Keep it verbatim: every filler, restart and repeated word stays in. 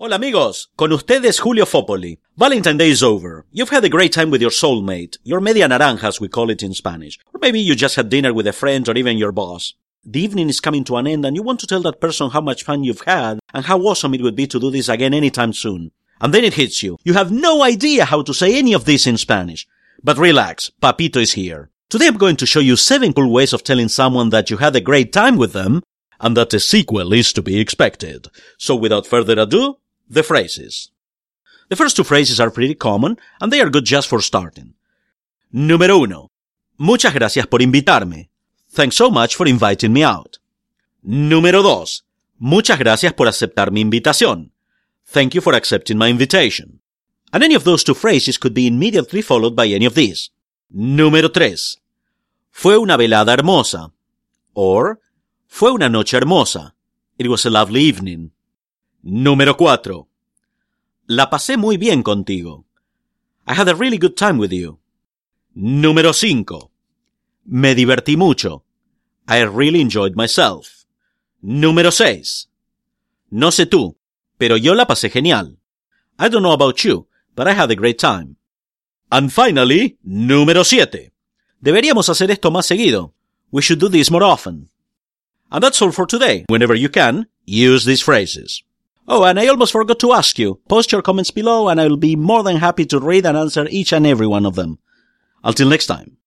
Hola amigos, con ustedes Julio Fopoli. Valentine Day is over. You've had a great time with your soulmate, your media naranja as we call it in Spanish. Or maybe you just had dinner with a friend or even your boss. The evening is coming to an end and you want to tell that person how much fun you've had and how awesome it would be to do this again anytime soon. And then it hits you. You have no idea how to say any of this in Spanish. But relax, Papito is here. Today I'm going to show you seven cool ways of telling someone that you had a great time with them and that a sequel is to be expected. So without further ado, the phrases. The first two phrases are pretty common, and they are good just for starting. Número uno. Muchas gracias por invitarme. Thanks so much for inviting me out. Número dos. Muchas gracias por aceptar mi invitación. Thank you for accepting my invitation. And any of those two phrases could be immediately followed by any of these. Número tres. Fue una velada hermosa. Or, fue una noche hermosa. It was a lovely evening. Número cuatro. La pasé muy bien contigo. I had a really good time with you. Número cinco. Me divertí mucho. I really enjoyed myself. Número seis. No sé tú, pero yo la pasé genial. I don't know about you, but I had a great time. And finally, número siete. Deberíamos hacer esto más seguido. We should do this more often. And that's all for today. Whenever you can, use these phrases. Oh, and I almost forgot to ask you. Post your comments below and I will be more than happy to read and answer each and every one of them. Until next time.